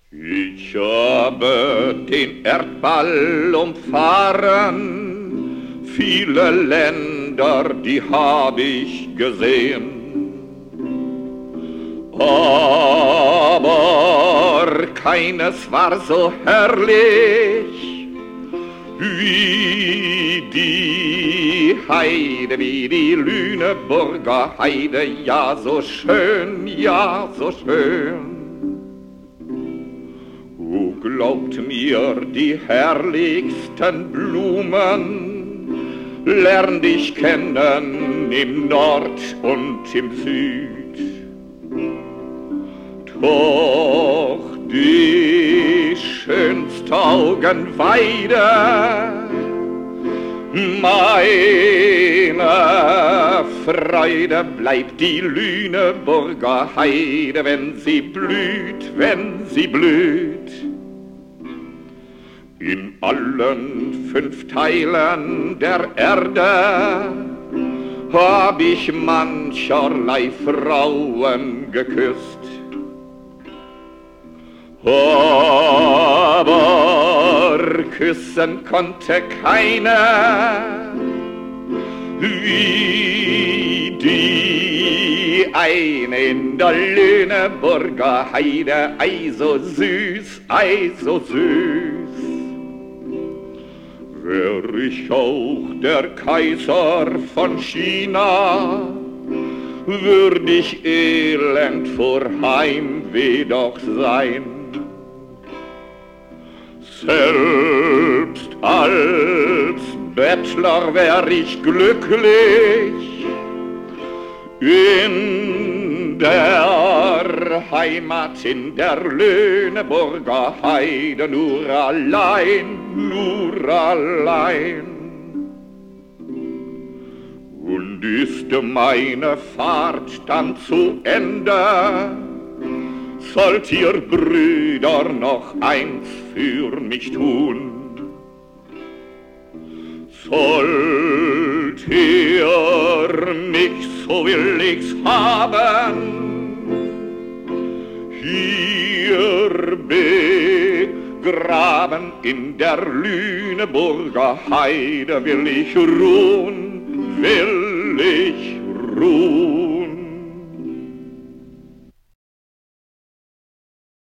Ich habe den Erdball umfahren, viele Länder, die habe ich gesehen. Aber keines war so herrlich wie die Heide, wie die Lüneburger Heide, ja so schön, ja so schön. O glaubt mir, die herrlichsten Blumen lernt ich kennen im Nord und im Süd. Doch die schönste Augenweide meine Freude bleibt die Lüneburger Heide, wenn sie blüht, wenn sie blüht. In allen 5 Teilen der Erde hab ich mancherlei Frauen geküsst. Aber küssen konnte keine wie die eine in der Lüneburger Heide, ei so süß, ei so süß. Wär ich auch der Kaiser von China, würd ich elend vor Heimweh doch sein. Selbst als Bettler wär ich glücklich, in der Heimat, in der Lüneburger Heide, nur allein, nur allein. Und ist meine Fahrt dann zu Ende, sollt ihr Brüder noch eins für mich tun. Sollt ihr mich, so will ich's haben, hier begraben in der Lüneburger Heide, will ich ruhen, will ich ruhen.